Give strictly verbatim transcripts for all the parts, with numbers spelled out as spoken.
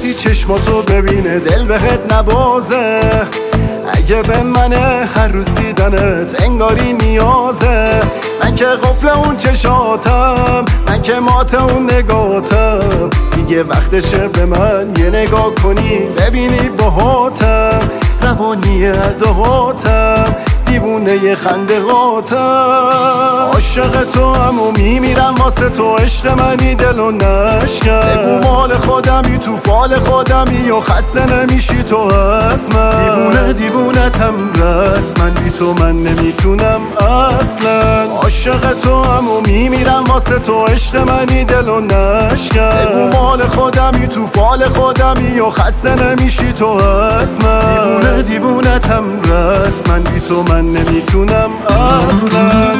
کسی چشماتو ببینه دل بهت نبازه. اگه به منه هر روز دیدنت انگاری نیازه. من که قفل اون چشاتم، من که مات اون نگاتم. دیگه وقتشه به من یه نگاه کنی ببینی باهاتم. روانی ادهاتم، دیوونه ی خنده غاتم. عاشق تو هم و میمیرم واسه تو، عشق منی دلو نشکن. بگو مال خودمی تو فال خودمی و خسته نمیشی تو از من. دیوونه دیوونتم رسمن، بی تو من نمیتونم اصلا. عاشق تو هم و میمیرم واسه تو، عشق منی دلو نشکن. بگو مال خودمی تو فال خودمی و خسته نمیشی تو از من. دیوونه دیوونتم رسمن، بی تو من نمیتونم اصلا.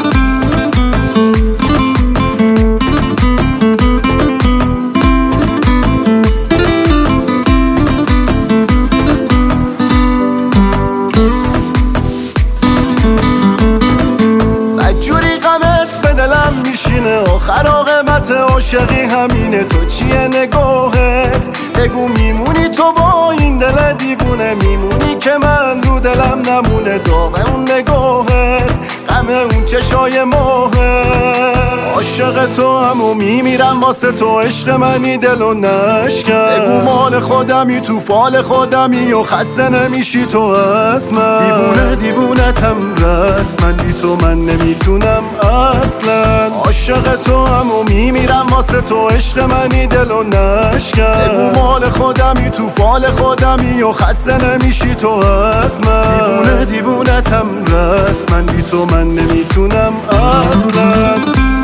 بدجوری غمت به دلم میشینه، آخر عاقبت عاشقی همینه. تو چیه نگاهت؟ بگو میمونی تو با این دل دیوونه؟ میمونی که من رو دلم نمونه. داغ اون نگاهت، غم اون چشای ماهت. عاشق تو هم و میمیرم واسه تو، عشق منی دلو نشکن. بگو مال خودمی تو فال خودمی و خسته نمیشی تو از من. دیوونه دیوونتم رسمن، بی تو من نمیتونم اصلا. عاشق تو هم و میمیرم واسه تو، عشق منی دلو نشکن. بگو مال خودمی تو فال خودمی و خسته نمیشی تو از من. دیوونه دیوونتم رسمن، بی تو من نمیتونم اصلا.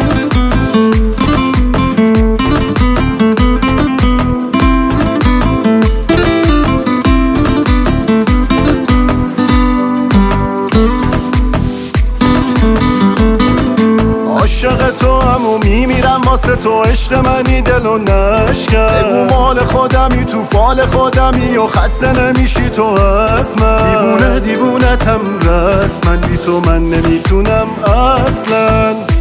عاشق تو هم و میمیرم واسه تو، عشق منی دلو نشکن. بگو مال خودمی تو فال خودمی و خسته نمیشی تو از من. دیوونه دیوونتم رسمن، بی تو من نمیتونم اصلا.